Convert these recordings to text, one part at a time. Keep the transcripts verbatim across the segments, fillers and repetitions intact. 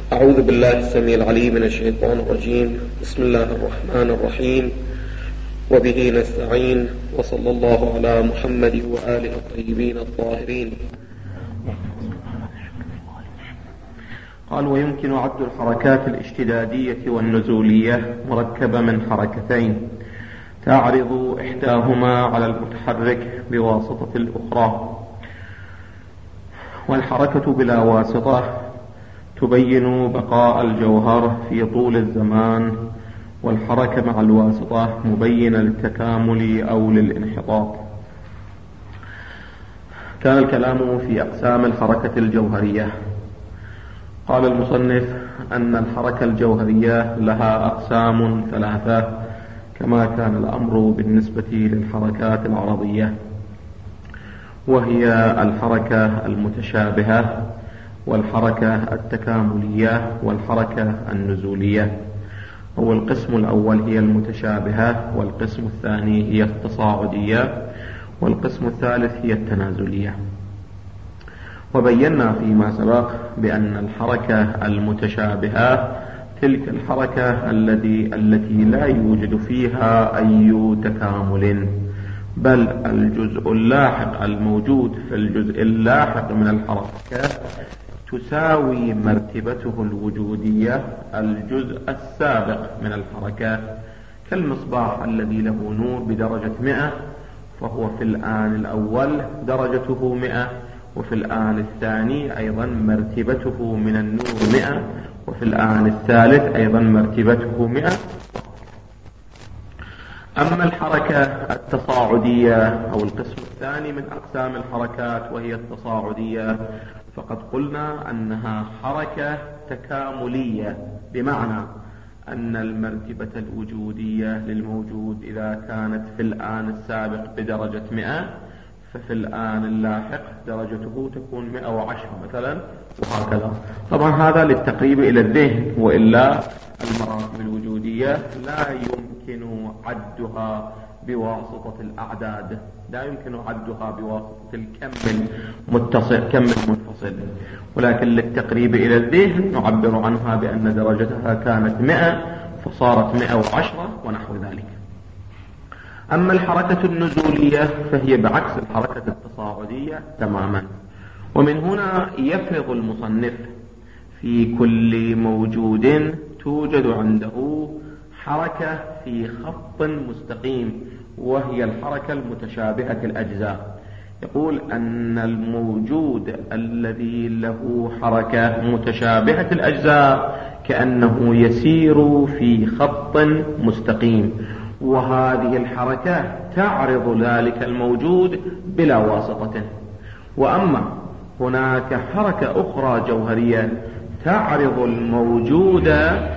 أعوذ بالله السميع العليم من الشيطان الرجيم. بسم الله الرحمن الرحيم، وبه نستعين، وصلى الله على محمد وآله الطيبين الطاهرين. قال: ويمكن عد الحركات الاشتدادية والنزولية مركبة من حركتين تعرض إحداهما على المتحرك بواسطة الأخرى، والحركة بلا واسطة تبين بقاء الجوهر في طول الزمان، والحركة مع الواسطة مبينة للتكامل أو للانحطاط. كان الكلام في أقسام الحركة الجوهرية. قال المصنف أن الحركة الجوهرية لها أقسام ثلاثة، كما كان الأمر بالنسبة للحركات العرضية، وهي الحركة المتشابهة، والحركة التكاملية، والحركة النزولية. هو القسم الأول هي المتشابهة، والقسم الثاني هي التصاعدية، والقسم الثالث هي التنازلية. وبينا فيما سبق بأن الحركة المتشابهة تلك الحركة التي التي لا يوجد فيها أي تكامل، بل الجزء اللاحق الموجود في الجزء اللاحق من الحركة تساوي مرتبته الوجودية الجزء السابق من الحركة، كالمصباح الذي له نور بدرجة مئة، فهو في الآن الأول درجته مئة، وفي الآن الثاني أيضا مرتبته من النور مئة، وفي الآن الثالث أيضا مرتبته مئة. أما الحركة التصاعدية أو القسم الثاني من أقسام الحركات وهي التصاعدية، فقد قلنا أنها حركة تكاملية، بمعنى أن المرتبة الوجودية للموجود إذا كانت في الآن السابق بدرجة مئة، ففي الآن اللاحق درجته تكون مئة وعشرة مثلا، وهكذا. طبعا هذا للتقريب إلى الذهن، وإلا المراتب الوجودية لا يمكن عدها بواسطة الأعداد، لا يمكن عدها بواسطة الكم المتصل كم المنفصل، ولكن للتقريب إلى الذهن نعبر عنها بأن درجتها كانت مئة فصارت مئة وعشرة ونحو ذلك. أما الحركة النزولية فهي بعكس الحركة التصاعدية تماما. ومن هنا يفرض المصنف في كل موجود توجد عنده حركة في خط مستقيم، وهي الحركة المتشابهة الأجزاء. يقول أن الموجود الذي له حركة متشابهة الأجزاء كأنه يسير في خط مستقيم، وهذه الحركة تعرض ذلك الموجود بلا واسطة. وأما هناك حركة أخرى جوهرية تعرض الموجود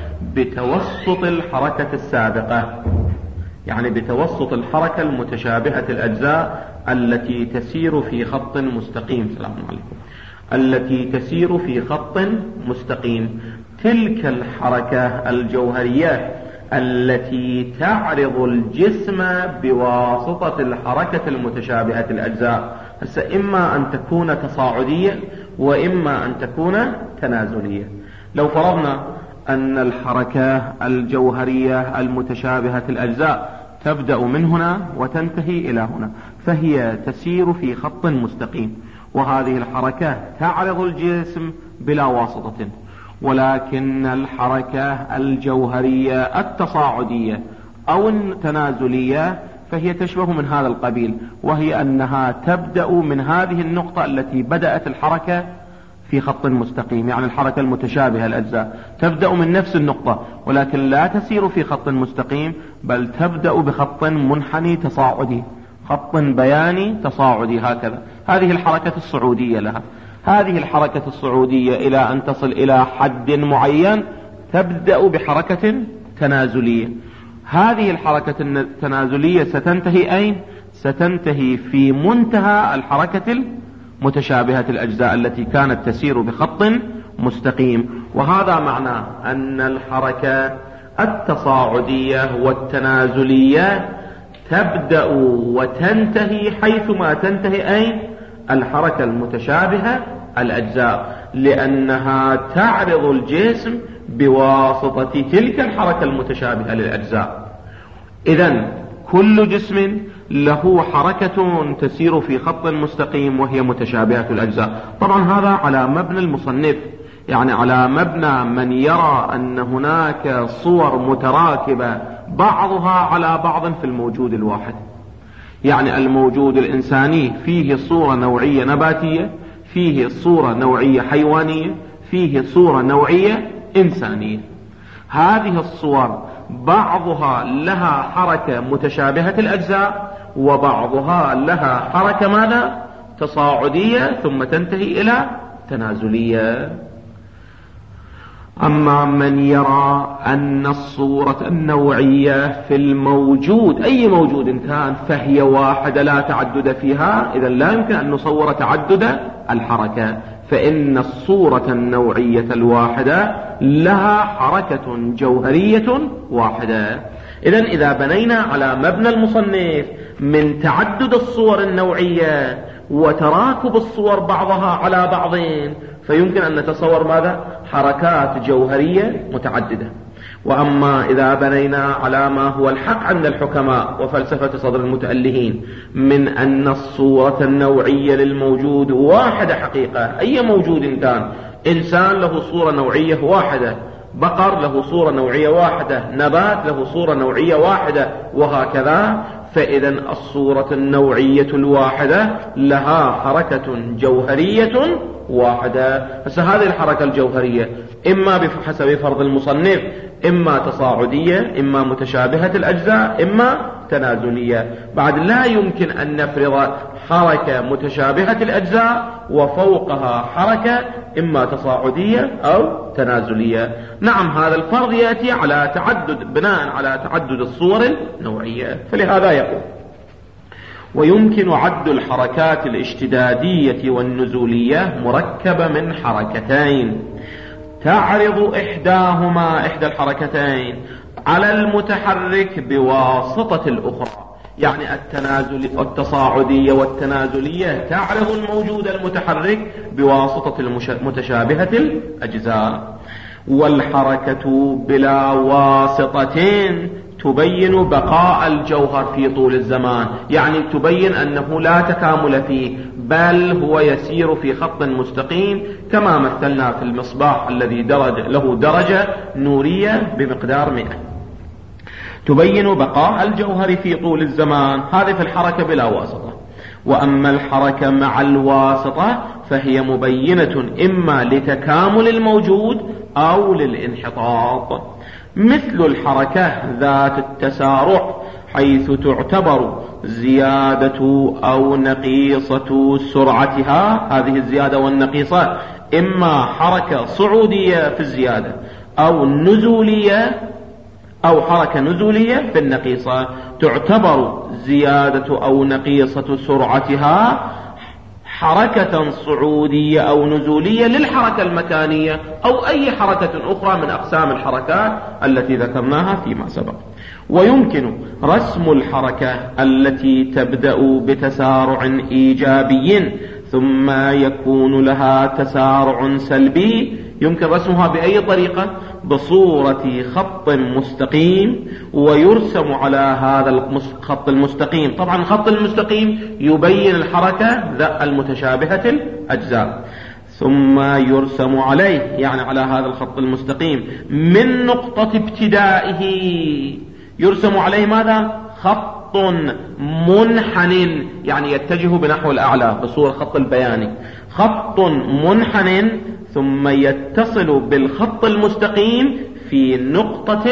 بتوسط الحركة السابقة، يعني بتوسط الحركة المتشابهة الأجزاء التي تسير في خط مستقيم. سلام عليكم. التي تسير في خط مستقيم، تلك الحركة الجوهرية التي تعرض الجسم بواسطة الحركة المتشابهة الأجزاء، هسه إما أن تكون تصاعدية وإما أن تكون تنازلية. لو فرضنا أن الحركة الجوهرية المتشابهة الأجزاء تبدأ من هنا وتنتهي إلى هنا، فهي تسير في خط مستقيم، وهذه الحركة تعرض الجسم بلا واسطة. ولكن الحركة الجوهرية التصاعدية أو التنازلية فهي تشبه من هذا القبيل، وهي أنها تبدأ من هذه النقطة التي بدأت الحركة في خط مستقيم، يعني الحركة المتشابهة الأجزاء تبدأ من نفس النقطة، ولكن لا تسير في خط مستقيم، بل تبدأ بخط منحني تصاعدي، خط بياني تصاعدي، هكذا. هذه الحركة الصعودية لها. هذه الحركة الصعودية إلى أن تصل إلى حد معين تبدأ بحركة تنازلية. هذه الحركة التنازلية ستنتهي أين؟ ستنتهي في منتهى الحركة المتشابهة الأجزاء التي كانت تسير بخط مستقيم. وهذا معنى أن الحركة التصاعدية والتنازلية تبدأ وتنتهي حيثما تنتهي أين؟ الحركة المتشابهة الأجزاء. لأنها تعرض الجسم بواسطة تلك الحركة المتشابهة للأجزاء. إذن كل جسم له حركة تسير في خط مستقيم وهي متشابهة الأجزاء. طبعا هذا على مبنى المصنف، يعني على مبنى من يرى أن هناك صور متراكبة بعضها على بعض في الموجود الواحد. يعني الموجود الإنساني فيه صورة نوعية نباتية، فيه صورة نوعية حيوانية، فيه صورة نوعية إنسانية. هذه الصور بعضها لها حركة متشابهة الأجزاء، وبعضها لها حركة ماذا؟ تصاعدية، ثم تنتهي إلى تنازلية. أما من يرى أن الصورة النوعية في الموجود أي موجود كان فهي واحدة لا تعدد فيها، إذن لا يمكن أن نصور تعدد الحركة، فإن الصورة النوعية الواحدة لها حركة جوهرية واحدة. إذن إذا بنينا على مبنى المصنف من تعدد الصور النوعية وتراكب الصور بعضها على بعضين، فيمكن أن نتصور ماذا؟ حركات جوهرية متعددة. وأما إذا بنينا على ما هو الحق عند الحكماء وفلسفة صدر المتألهين من أن الصورة النوعية للموجود واحدة حقيقة، أي موجود كان، إنسان له صورة نوعية واحدة، بقر له صورة نوعية واحدة، نبات له صورة نوعية واحدة، وهكذا، فإذا الصورة النوعية الواحدة لها حركة جوهرية واحدة. بس هذه الحركة الجوهرية إما بحسب فرض المصنف إما تصاعدية، إما متشابهة الأجزاء، إما تنازلية. بعد لا يمكن أن نفرض حركة متشابهة الأجزاء وفوقها حركة إما تصاعدية أو تنازلية. نعم، هذا الفرض يأتي على تعدد، بناء على تعدد الصور النوعية. فلهذا يقول: ويمكن عد الحركات الاشتدادية والنزولية مركبة من حركتين تعرض إحداهما إحدى الحركتين على المتحرك بواسطة الأخرى. يعني التنازل والتصاعدية والتنازلية تعرض الموجود المتحرك بواسطة المتشابهة الأجزاء. والحركة بلا واسطتين تبين بقاء الجوهر في طول الزمان، يعني تبين أنه لا تكامل فيه، بل هو يسير في خط مستقيم كما مثلنا في المصباح الذي درج له درجة نورية بمقدار مئة. تبين بقاء الجوهر في طول الزمان، هذه في الحركة بلا واسطة. وأما الحركة مع الواسطة فهي مبينة إما لتكامل الموجود أو للانحطاط، مثل الحركة ذات التسارع، حيث تعتبر زيادة أو نقيصة سرعتها، هذه الزيادة والنقيصة إما حركة صعودية في الزيادة أو نزولية أو حركة نزولية في النقيصة. تعتبر زيادة أو نقيصة سرعتها حركة صعودية أو نزولية للحركة المكانية أو أي حركة أخرى من أقسام الحركات التي ذكرناها فيما سبق. ويمكن رسم الحركة التي تبدأ بتسارع إيجابي ثم يكون لها تسارع سلبي، يمكن رسمها بأي طريقة؟ بصورة خط مستقيم، ويرسم على هذا الخط المستقيم، طبعا الخط المستقيم يبين الحركة ذا المتشابهة الأجزاء، ثم يرسم عليه، يعني على هذا الخط المستقيم من نقطة ابتدائه يرسم عليه ماذا؟ خط منحن، يعني يتجه بنحو الأعلى بصورة خط البياني، خط منحن، ثم يتصل بالخط المستقيم في نقطة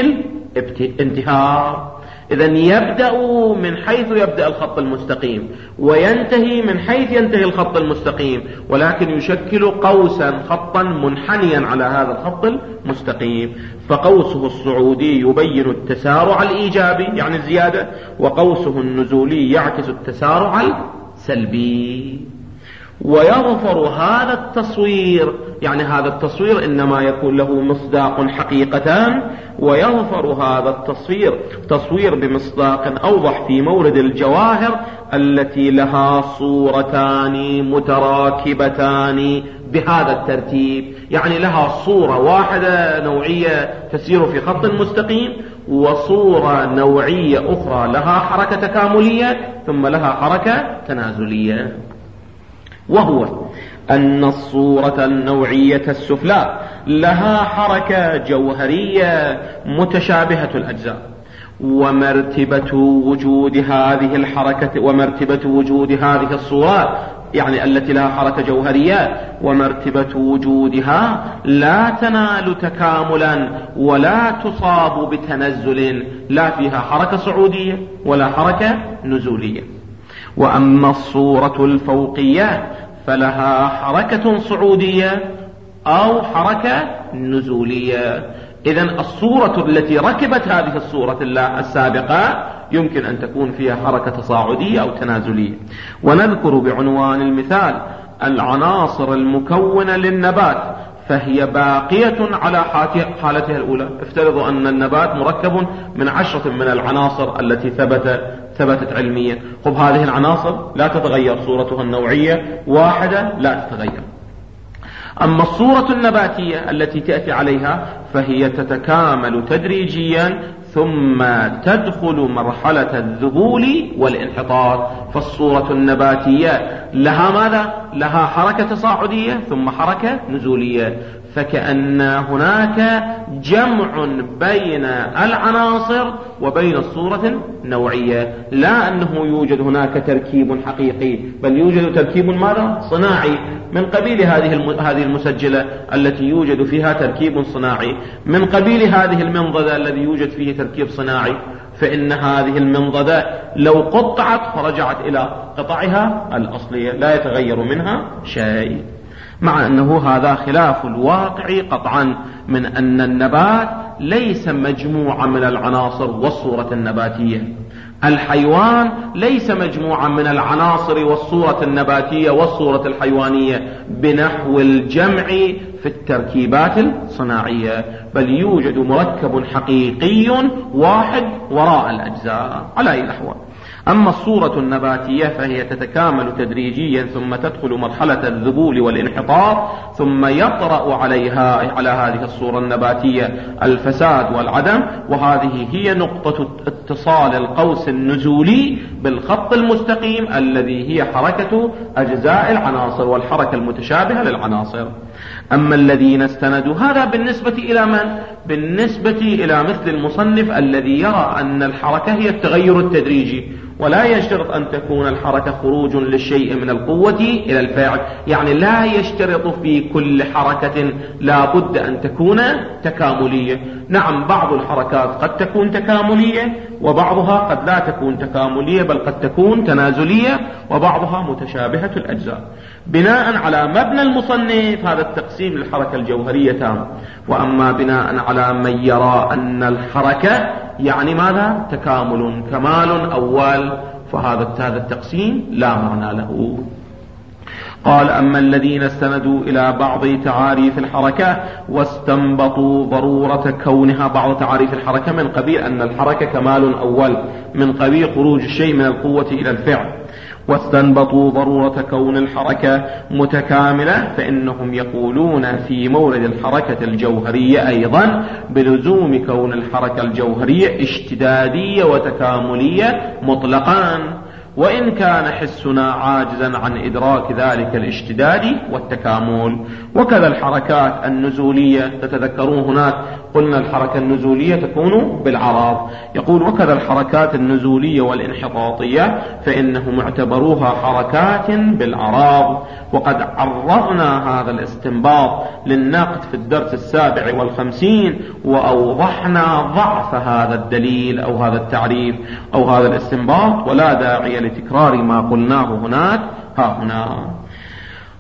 الانتهاء. إذن يبدأ من حيث يبدأ الخط المستقيم وينتهي من حيث ينتهي الخط المستقيم، ولكن يشكل قوسا خطا منحنيا على هذا الخط المستقيم. فقوسه الصعودي يبين التسارع الإيجابي يعني الزيادة، وقوسه النزولي يعكس التسارع السلبي. ويظفر هذا التصوير يعني هذا التصوير إنما يكون له مصداق حقيقتان، ويظفر هذا التصوير تصوير بمصداق أوضح في مورد الجواهر التي لها صورتان متراكبتان بهذا الترتيب، يعني لها صورة واحدة نوعية تسير في خط مستقيم، وصورة نوعية أخرى لها حركة تكاملية، ثم لها حركة تنازلية. وهو أن الصورة النوعية السفلى لها حركة جوهرية متشابهة الأجزاء، ومرتبة وجود هذه الحركة ومرتبة وجود هذه الصورات يعني التي لها حركة جوهرية ومرتبة وجودها لا تنال تكاملا ولا تصاب بتنزل، لا فيها حركة صعودية ولا حركة نزولية. وأما الصورة الفوقية فلها حركة صعودية أو حركة نزولية. إذن الصورة التي ركبت هذه الصورة السابقة يمكن أن تكون فيها حركة تصاعدية أو تنازلية. ونذكر بعنوان المثال العناصر المكونة للنبات، فهي باقية على حالتها الأولى. افترضوا أن النبات مركب من عشرة من العناصر التي ثبت ثبتت علميا. خب هذه العناصر لا تتغير، صورتها النوعية واحدة لا تتغير. أما الصورة النباتية التي تأتي عليها فهي تتكامل تدريجيا ثم تدخل مرحلة الذبول والانحطاط. فالصورة النباتية لها ماذا؟ لها حركة تصاعدية ثم حركة نزولية، فكأن هناك جمع بين العناصر وبين الصورة النوعية، لا أنه يوجد هناك تركيب حقيقي، بل يوجد تركيب ماذا؟ صناعي، من قبيل هذه هذه المسجلة التي يوجد فيها تركيب صناعي، من قبيل هذه المنضدة الذي يوجد فيه تركيب صناعي. فإن هذه المنضدة لو قطعت فرجعت إلى قطعها الأصلية، لا يتغير منها شيء، مع أنه هذا خلاف الواقع قطعا، من أن النبات ليس مجموعة من العناصر والصورة النباتية. الحيوان ليس مجموعة من العناصر والصورة النباتية والصورة الحيوانية بنحو الجمع في التركيبات الصناعية، بل يوجد مركب حقيقي واحد وراء الأجزاء على أي الأحوال. أما الصورة النباتية فهي تتكامل تدريجيا ثم تدخل مرحلة الذبول والانحطاط، ثم يطرأ عليها على هذه الصورة النباتية الفساد والعدم، وهذه هي نقطة اتصال القوس النزولي بالخط المستقيم الذي هي حركة أجزاء العناصر والحركة المتشابهة للعناصر. أما الذين استندوا، هذا بالنسبة إلى من؟ بالنسبة إلى مثل المصنف الذي يرى أن الحركة هي التغير التدريجي، ولا يشترط أن تكون الحركة خروج للشيء من القوة إلى الفاعل، يعني لا يشترط في كل حركة لا بد أن تكون تكاملية. نعم، بعض الحركات قد تكون تكاملية وبعضها قد لا تكون تكاملية، بل قد تكون تنازلية وبعضها متشابهة الأجزاء. بناء على مبنى المصنف هذا التقسيم للحركة الجوهرية تام. وأما بناء على من يرى أن الحركة يعني ماذا؟ تكامل كمال أول، فهذا هذا التقسيم لا معنى له. قال: أما الذين استندوا إلى بعض تعاريف الحركة واستنبطوا ضرورة كونها بعض تعاريف الحركة من قبيل أن الحركة كمال أول، من قبيل خروج الشيء من القوة إلى الفعل، واستنبطوا ضرورة كون الحركة متكاملة، فإنهم يقولون في مورد الحركة الجوهرية أيضا بلزوم كون الحركة الجوهرية اشتدادية وتكاملية مطلقان، وإن كان حسنا عاجزا عن إدراك ذلك الاشتداد والتكامل. وكذا الحركات النزولية، تتذكرون هناك قلنا الحركة النزولية تكون بالعراض، يقول: وكذا الحركات النزولية والانحطاطية فإنهم اعتبروها حركات بالعراض. وقد عرضنا هذا الاستنباط للنقد في الدرس السابع والخمسين، وأوضحنا ضعف هذا الدليل أو هذا التعريف أو هذا الاستنباط، ولا داعي لتكرار ما قلناه هناك ها هنا.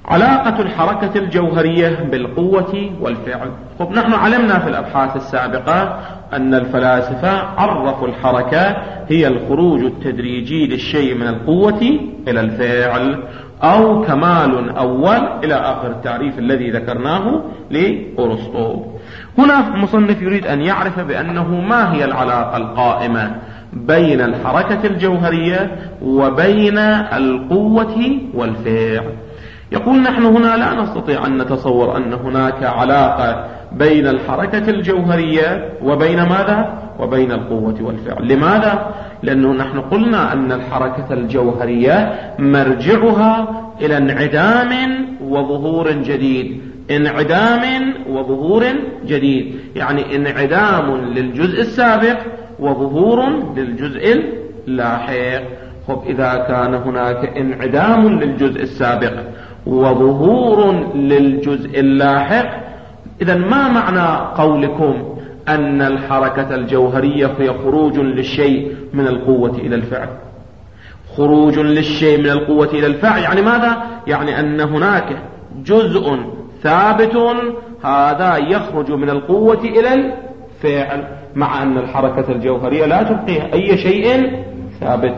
علاقة الحركة الجوهرية بالقوة والفعل. طب نحن علمنا في الأبحاث السابقة أن الفلاسفة عرفوا الحركة هي الخروج التدريجي للشيء من القوة إلى الفعل، أو كمال أول إلى آخر التعريف الذي ذكرناه لأرسطو. هنا المصنف يريد أن يعرف بأنه ما هي العلاقة القائمة بين الحركة الجوهرية وبين القوة والفعل. يقول نحن هنا لا نستطيع أن نتصور أن هناك علاقة بين الحركة الجوهرية وبين ماذا؟ وبين القوة والفعل. لماذا؟ لأنه نحن قلنا أن الحركة الجوهرية مرجعها إلى انعدام وظهور جديد، انعدام وظهور جديد، يعني انعدام للجزء السابق وظهور للجزء اللاحق. خب إذا كان هناك انعدام للجزء السابق وظهور للجزء اللاحق، إذا ما معنى قولكم أن الحركة الجوهرية هي خروج للشيء من القوة إلى الفعل؟ خروج للشيء من القوة إلى الفعل يعني ماذا؟ يعني أن هناك جزء ثابت هذا يخرج من القوة إلى الفعل، مع أن الحركة الجوهرية لا تبقي أي شيء ثابت.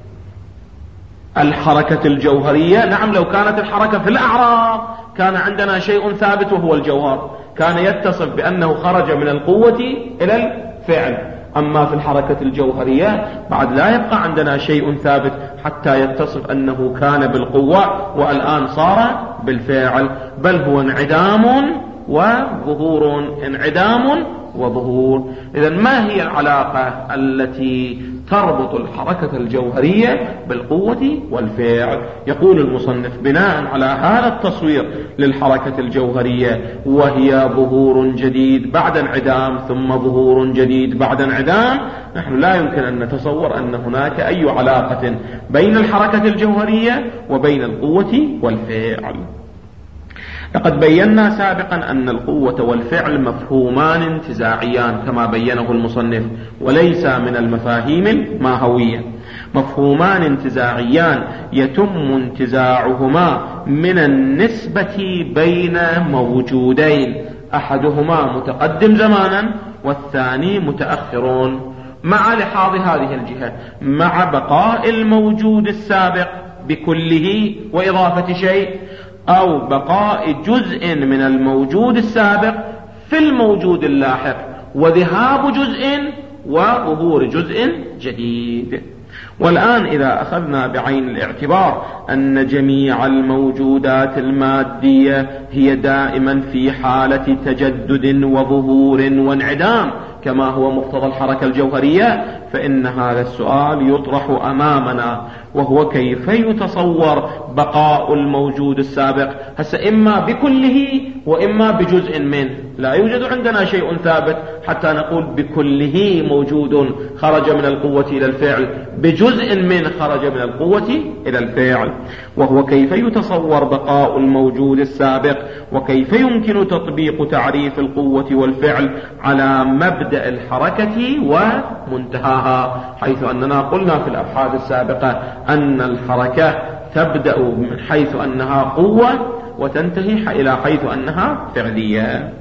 الحركة الجوهرية نعم لو كانت الحركة في الأعراض كان عندنا شيء ثابت وهو الجوهر، كان يتصف بأنه خرج من القوة إلى الفعل. أما في الحركة الجوهرية بعد لا يبقى عندنا شيء ثابت حتى يتصف أنه كان بالقوة والآن صار بالفعل، بل هو انعدام وظهور، انعدام وظهور. إذن ما هي العلاقة التي تربط الحركة الجوهرية بالقوة والفعل؟ يقول المصنف بناء على هذا التصوير للحركة الجوهرية، وهي ظهور جديد بعد انعدام ثم ظهور جديد بعد انعدام، نحن لا يمكن أن نتصور أن هناك أي علاقة بين الحركة الجوهرية وبين القوة والفعل. لقد بينا سابقا أن القوة والفعل مفهومان انتزاعيان كما بينه المصنف، وليس من المفاهيم الماهوية. مفهومان انتزاعيان يتم انتزاعهما من النسبة بين موجودين، أحدهما متقدم زمانا والثاني متأخرون، مع لحاظ هذه الجهة، مع بقاء الموجود السابق بكله وإضافة شيء، أو بقاء جزء من الموجود السابق في الموجود اللاحق وذهاب جزء وظهور جزء جديد. والآن إذا أخذنا بعين الاعتبار أن جميع الموجودات المادية هي دائما في حالة تجدد وظهور وانعدام كما هو مقتضى الحركة الجوهرية، فإن هذا السؤال يطرح أمامنا، وهو كيف يتصور بقاء الموجود السابق، هسه إما بكله وإما بجزء منه. لا يوجد عندنا شيء ثابت حتى نقول بكله موجود خرج من القوة إلى الفعل، بجزء منه خرج من القوة إلى الفعل. وهو كيف يتصور بقاء الموجود السابق، وكيف يمكن تطبيق تعريف القوة والفعل على مبدأ الحركة ومنتهاها، حيث أننا قلنا في الأبحاث السابقة أن الحركة تبدأ من حيث أنها قوة وتنتهي إلى حيث أنها فعلية.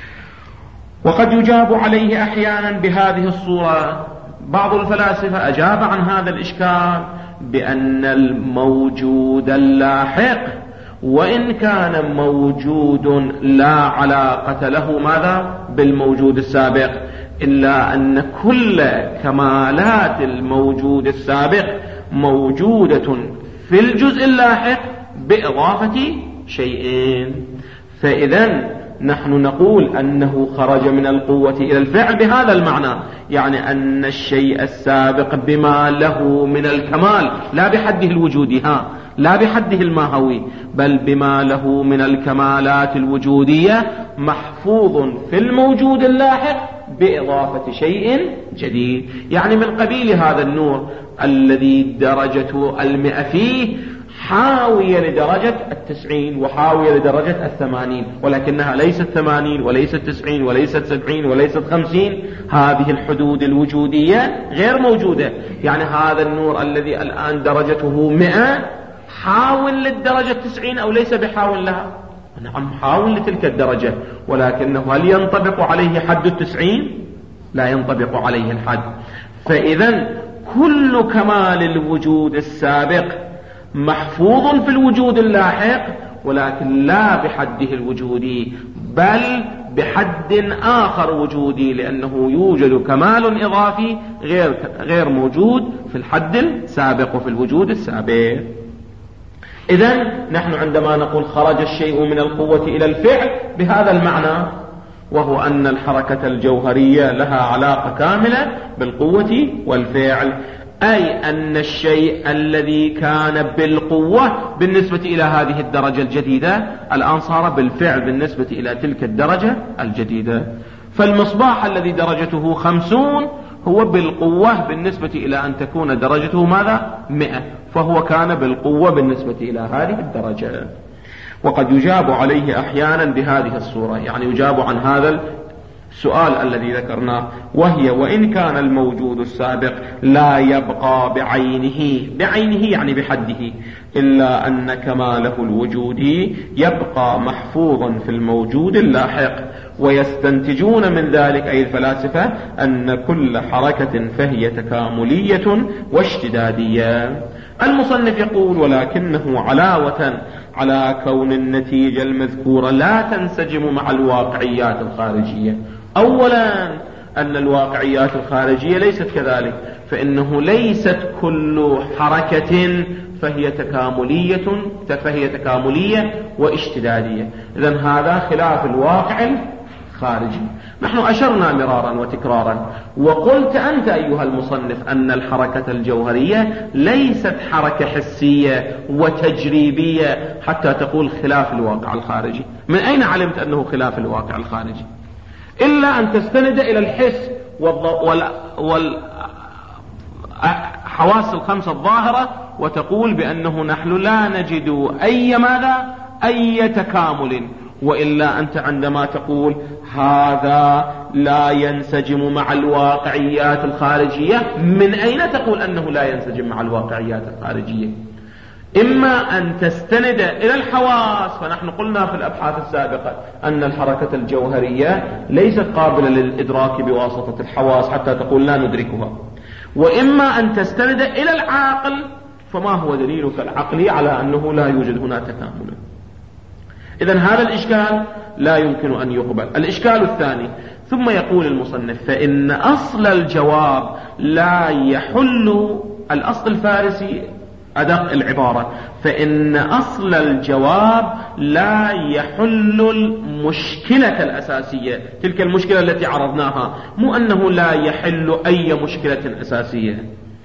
وقد يجاب عليه أحيانا بهذه الصورة. بعض الفلاسفة أجاب عن هذا الإشكال بأن الموجود اللاحق وإن كان موجود لا علاقة له ماذا بالموجود السابق، إلا أن كل كمالات الموجود السابق موجودة في الجزء اللاحق بإضافة شيئين. فإذا نحن نقول أنه خرج من القوة إلى الفعل بهذا المعنى، يعني أن الشيء السابق بما له من الكمال، لا بحده الوجودي، ها لا بحده الماهوي، بل بما له من الكمالات الوجودية محفوظ في الموجود اللاحق بإضافة شيء جديد. يعني من قبيل هذا النور الذي درجة المئة فيه حاوية لدرجة التسعين وحاوية لدرجة الثمانين، ولكنها ليست ثمانين وليست تسعين وليست سبعين وليست خمسين. هذه الحدود الوجودية غير موجودة. يعني هذا النور الذي الآن درجته مئة حاول للدرجة التسعين أو ليس بحاول لها؟ نعم حاول لتلك الدرجة، ولكنه هل ينطبق عليه حد التسعين؟ لا ينطبق عليه الحد. فإذا كل كمال الوجود السابق محفوظ في الوجود اللاحق، ولكن لا بحده الوجودي بل بحد آخر وجودي، لأنه يوجد كمال إضافي غير غير موجود في الحد السابق وفي الوجود السابق. إذن نحن عندما نقول خرج الشيء من القوة إلى الفعل بهذا المعنى، وهو أن الحركة الجوهرية لها علاقة كاملة بالقوة والفعل، أي أن الشيء الذي كان بالقوة بالنسبة إلى هذه الدرجة الجديدة الآن صار بالفعل بالنسبة إلى تلك الدرجة الجديدة. فالمصباح الذي درجته خمسون هو بالقوة بالنسبة إلى أن تكون درجته ماذا؟ مئة، فهو كان بالقوة بالنسبة إلى هذه الدرجة. وقد يجاب عليه أحيانا بهذه الصورة، يعني يجاب عن هذا السؤال الذي ذكرناه، وهي وإن كان الموجود السابق لا يبقى بعينه، بعينه يعني بحده، إلا أن كماله الوجودي يبقى محفوظا في الموجود اللاحق. ويستنتجون من ذلك أي الفلاسفة أن كل حركة فهي تكاملية واشتدادية. المصنف يقول ولكنه علاوة على كون النتيجة المذكورة لا تنسجم مع الواقعيات الخارجية. أولا أن الواقعيات الخارجية ليست كذلك، فإنه ليست كل حركة فهي تكاملية فهي تكاملية واشتدادية. إذن هذا خلاف الواقع الخارجي. نحن أشرنا مرارا وتكرارا وقلت أنت أيها المصنف أن الحركة الجوهرية ليست حركة حسية وتجريبية حتى تقول خلاف الواقع الخارجي. من أين علمت أنه خلاف الواقع الخارجي؟ إلا أن تستند إلى الحس والحواس الخمسة الظاهرة وتقول بأنه نحن لا نجد أي ماذا أي تكامل. وإلا أنت عندما تقول هذا لا ينسجم مع الواقعيات الخارجية، من أين تقول أنه لا ينسجم مع الواقعيات الخارجية؟ إما أن تستند إلى الحواس، فنحن قلنا في الأبحاث السابقة أن الحركة الجوهرية ليست قابلة للإدراك بواسطة الحواس حتى تقول لا ندركها، وإما أن تستند إلى العقل، فما هو دليلك العقلي على أنه لا يوجد هنا تكامل؟ إذن هذا الإشكال لا يمكن أن يقبل. الإشكال الثاني، ثم يقول المصنف فإن أصل الجواب لا يحل، الأصل الفارسي أدق العبارة، فإن أصل الجواب لا يحل المشكلة الأساسية، تلك المشكلة التي عرضناها، مو أنه لا يحل أي مشكلة أساسية.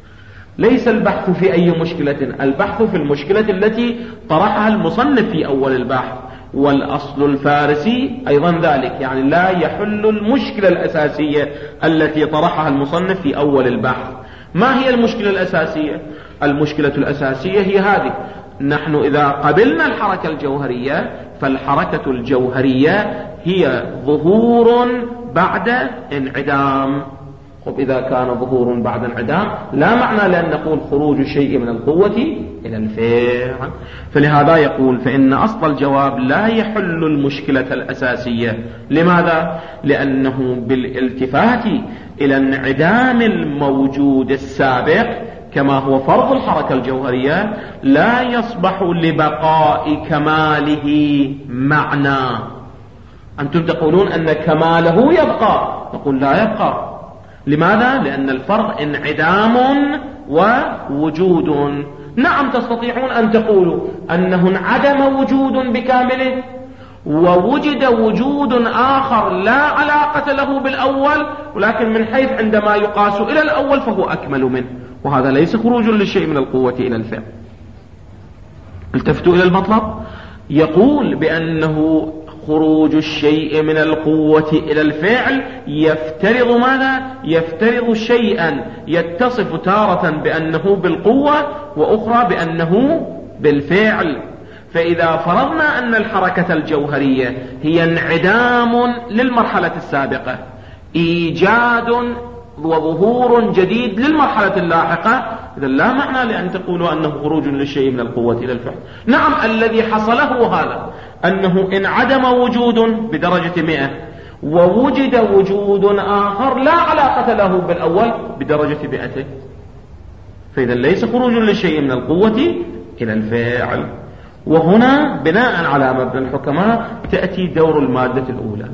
ليس البحث في أي مشكلة، البحث في المشكلة التي طرحها المصنف في أول البحث، والأصل الفارسي أيضا ذلك، يعني لا يحل المشكلة الأساسية التي طرحها المصنف في أول البحث. ما هي المشكلة الأساسية؟ المشكلة الأساسية هي هذه: نحن إذا قبلنا الحركة الجوهرية فالحركة الجوهرية هي ظهور بعد انعدام. طب إذا كان ظهور بعد انعدام لا معنى لأن نقول خروج الشيء من القوة إلى الفعل. فلهذا يقول فإن أصل الجواب لا يحل المشكلة الأساسية. لماذا؟ لأنه بالالتفات إلى انعدام الموجود السابق كما هو فرض الحركة الجوهرية لا يصبح لبقاء كماله معنى. أنتم تقولون أن كماله يبقى، نقول لا يبقى. لماذا؟ لأن الفرض انعدام ووجود. نعم تستطيعون أن تقولوا أنه انعدم وجود بكامله ووجد وجود آخر لا علاقة له بالأول، ولكن من حيث عندما يقاس إلى الأول فهو أكمل منه، وهذا ليس خروج للشيء من القوة إلى الفعل. التفتوا إلى المطلب. يقول بأنه خروج الشيء من القوة إلى الفعل يفترض ماذا؟ يفترض شيئا يتصف تارة بأنه بالقوة وأخرى بأنه بالفعل. فإذا فرضنا أن الحركة الجوهرية هي انعدام للمرحلة السابقة، إيجاد وظهور جديد للمرحلة اللاحقة، إذا لا معنى لأن تقولوا أنه خروج للشيء من القوة إلى الفعل. نعم، الذي حصله هذا أنه انعدم وجود بدرجة مئة ووجد وجود آخر لا علاقة له بالأول بدرجة مئتين، فإذا ليس خروج للشيء من القوة إلى الفعل. وهنا بناء على مبنى الحكماء تأتي دور المادة الأولى،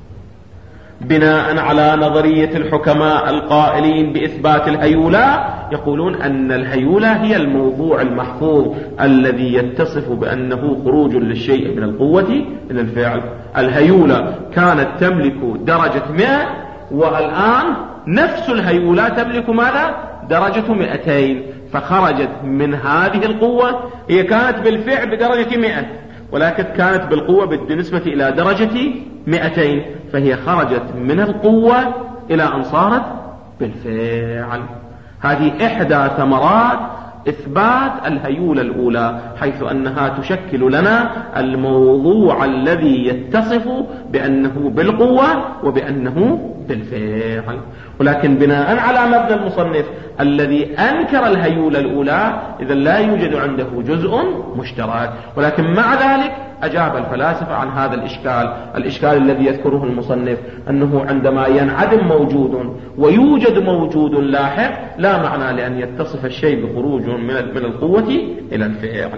بناء على نظرية الحكماء القائلين بإثبات الهيولة، يقولون أن الهيولة هي الموضوع المحفوظ الذي يتصف بأنه خروج للشيء من القوة إلى الفعل. الهيولة كانت تملك درجة مئة، والآن نفس الهيولة تملك ماذا؟ درجة مئتين، فخرجت من هذه القوة. هي كانت بالفعل بدرجة مئة، ولكن كانت بالقوة بالنسبة إلى درجة مئتين، فهي خرجت من القوة إلى أن صارت بالفعل. هذه إحدى ثمرات إثبات الهيولة الأولى، حيث أنها تشكل لنا الموضوع الذي يتصف بأنه بالقوة وبأنه بالفعل. ولكن بناء على مبنى المصنف الذي أنكر الهيولة الأولى، إذا لا يوجد عنده جزء مشترك. ولكن مع ذلك أجاب الفلاسفة عن هذا الإشكال، الإشكال الذي يذكره المصنف أنه عندما ينعدم موجود ويوجد موجود لاحق، لا معنى لأن يتصف الشيء بخروج من القوة إلى الفعل.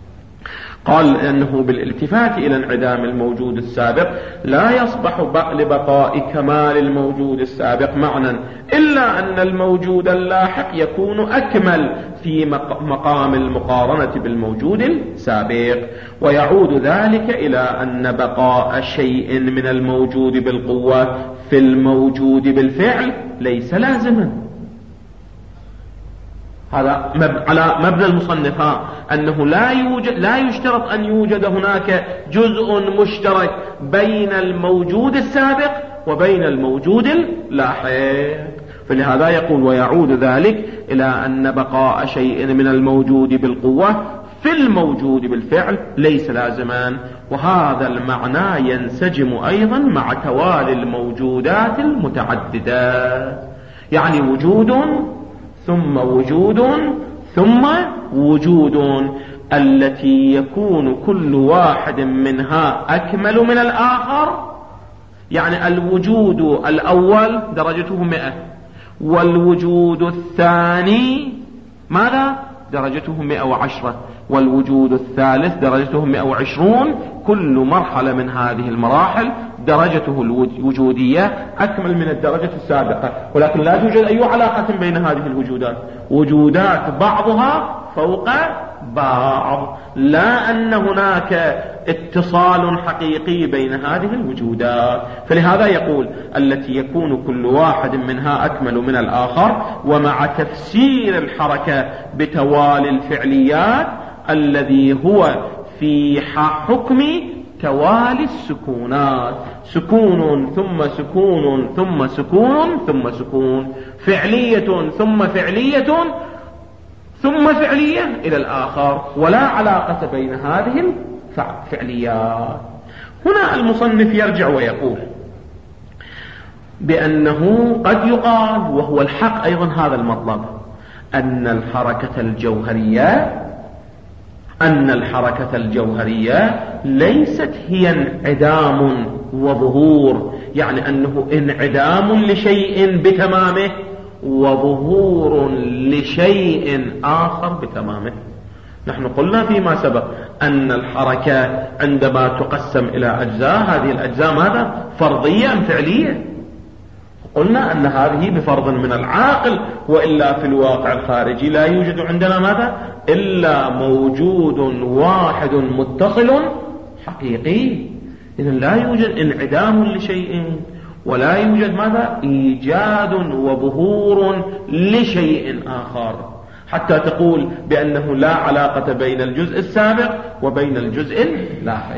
قال أنه بالالتفات إلى انعدام الموجود السابق لا يصبح لبقاء كمال الموجود السابق معنى، إلا أن الموجود اللاحق يكون أكمل في مقام المقارنة بالموجود السابق. ويعود ذلك إلى أن بقاء شيء من الموجود بالقوة في الموجود بالفعل ليس لازما. هذا على مبنى المصنف، أنه لا يوجد لا يشترط أن يوجد هناك جزء مشترك بين الموجود السابق وبين الموجود اللاحق. فلهذا يقول ويعود ذلك إلى أن بقاء شيء من الموجود بالقوة في الموجود بالفعل ليس لازما. وهذا المعنى ينسجم أيضا مع توالي الموجودات المتعددة، يعني وجود ثم وجود ثم وجود، التي يكون كل واحد منها أكمل من الآخر. يعني الوجود الأول درجته مئة، والوجود الثاني ماذا؟ درجته مئة وعشرة، والوجود الثالث درجته مئة وعشرون. كل مرحلة من هذه المراحل درجته الوجودية أكمل من الدرجة السابقة، ولكن لا توجد أي علاقة بين هذه الوجودات، وجودات بعضها فوق بعض، لا أن هناك اتصال حقيقي بين هذه الوجودات. فلهذا يقول التي يكون كل واحد منها أكمل من الآخر. ومع تفسير الحركة بتوالي الفعليات الذي هو في حكم توالي السكونات، سكون ثم سكون ثم سكون ثم سكون، فعلية ثم فعلية ثم فعلية إلى الآخر، ولا علاقة بين هذه الفعليات. هنا المصنف يرجع ويقول بأنه قد يقال، وهو الحق أيضا هذا المطلب، أن الحركة الجوهرية أن الحركة الجوهرية ليست هي انعدام وظهور، يعني أنه انعدام لشيء بتمامه وظهور لشيء آخر بتمامه. نحن قلنا فيما سبق أن الحركة عندما تقسم إلى أجزاء، هذه الأجزاء ماذا؟ فرضية أم فعلية؟ قلنا أن هذه بفرض من العاقل، وإلا في الواقع الخارجي لا يوجد عندنا ماذا؟ إلا موجود واحد متصل حقيقي. إذن لا يوجد انعدام لشيء، ولا يوجد ماذا؟ إيجاد وظهور لشيء آخر، حتى تقول بأنه لا علاقة بين الجزء السابق وبين الجزء اللاحق.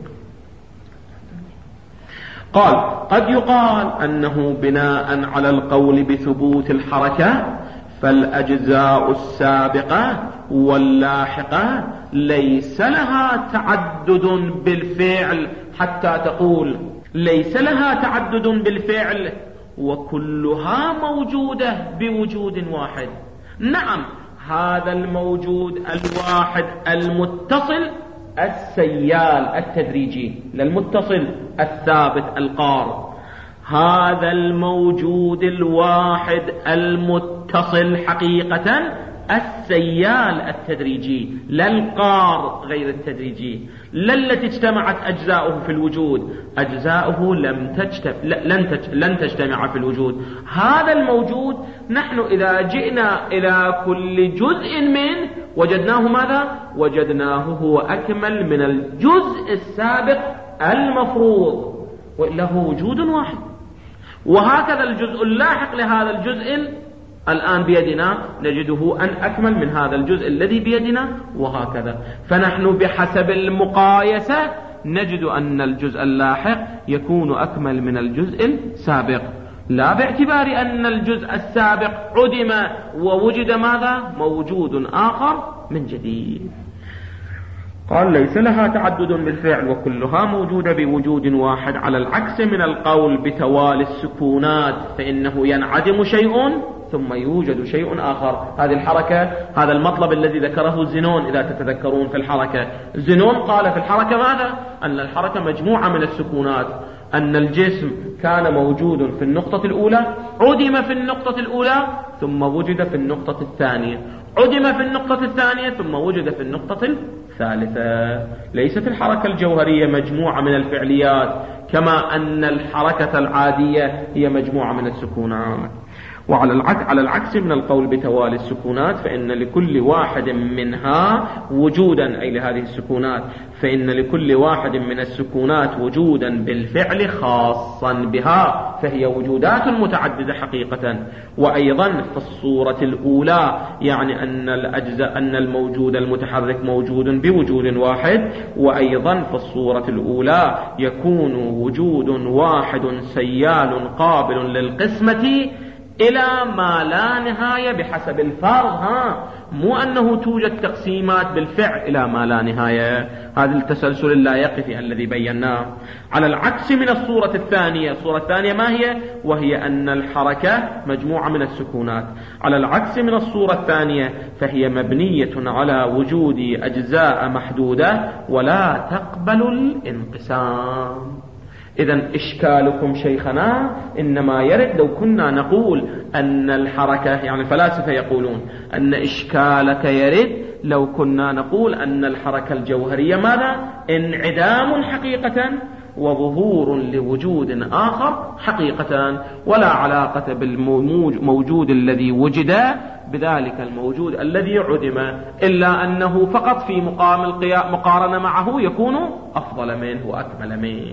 قال قد يقال أنه بناء على القول بثبوت الحركة فالأجزاء السابقة واللاحقة ليس لها تعدد بالفعل، حتى تقول ليس لها تعدد بالفعل وكلها موجودة بوجود واحد. نعم، هذا الموجود الواحد المتصل السيال التدريجي، للمتصل الثابت القار، هذا الموجود الواحد المتصل حقيقة السيال التدريجي، لا القار غير التدريجي، لا التي اجتمعت أجزاؤه في الوجود، أجزاؤه لم تجتمع لن لن تجتمع في الوجود. هذا الموجود نحن إذا جئنا إلى كل جزء منه وجدناه ماذا؟ وجدناه هو أكمل من الجزء السابق المفروض، وإلا هو وجود واحد. وهكذا الجزء اللاحق لهذا الجزء الآن بيدنا نجده أن أكمل من هذا الجزء الذي بيدنا، وهكذا. فنحن بحسب المقايسة نجد أن الجزء اللاحق يكون أكمل من الجزء السابق، لا باعتبار أن الجزء السابق عدم ووجد ماذا؟ موجود آخر من جديد. قال ليس لها تعدد بالفعل وكلها موجودة بوجود واحد، على العكس من القول بتوالي السكونات، فإنه ينعدم شيء ثم يوجد شيء آخر. هذه الحركة، هذا المطلب الذي ذكره زينون إذا تتذكرون في الحركة. زينون قال في الحركة ماذا؟ أن الحركة مجموعة من السكونات، أن الجسم كان موجود في النقطة الأولى، عدم في النقطة الأولى ثم وجد في النقطة الثانية، عدم في النقطة الثانية ثم وجد في النقطة الثالثة. ليست الحركة الجوهرية مجموعة من الفعليات كما أن الحركة العادية هي مجموعة من السكونات. وعلى العكس, على العكس من القول بتوالي السكونات، فإن لكل واحد منها وجودا، أي لهذه السكونات، فإن لكل واحد من السكونات وجودا بالفعل خاصا بها، فهي وجودات متعددة حقيقة. وأيضا في الصورة الأولى، يعني أن الأجزاء أن الموجود المتحرك موجود بوجود واحد، وأيضا في الصورة الأولى يكون وجود واحد سيال قابل للقسمة إلى ما لا نهاية بحسب الفرض، ها مو أنه توجد تقسيمات بالفعل إلى ما لا نهاية، هذا التسلسل اللا يقفي الذي بيناه. على العكس من الصورة الثانية، الصورة الثانية ما هي؟ وهي أن الحركة مجموعة من السكونات. على العكس من الصورة الثانية فهي مبنية على وجود أجزاء محدودة ولا تقبل الانقسام. إذن إشكالكم شيخنا إنما يرد لو كنا نقول أن الحركة، يعني الفلاسفة يقولون أن إشكالك يرد لو كنا نقول أن الحركة الجوهرية ماذا؟ انعدام حقيقة وظهور لوجود آخر حقيقة، ولا علاقة بالموجود الذي وجد بذلك الموجود الذي عدم، إلا أنه فقط في مقام المقارنة معه يكون أفضل منه وأكمل منه.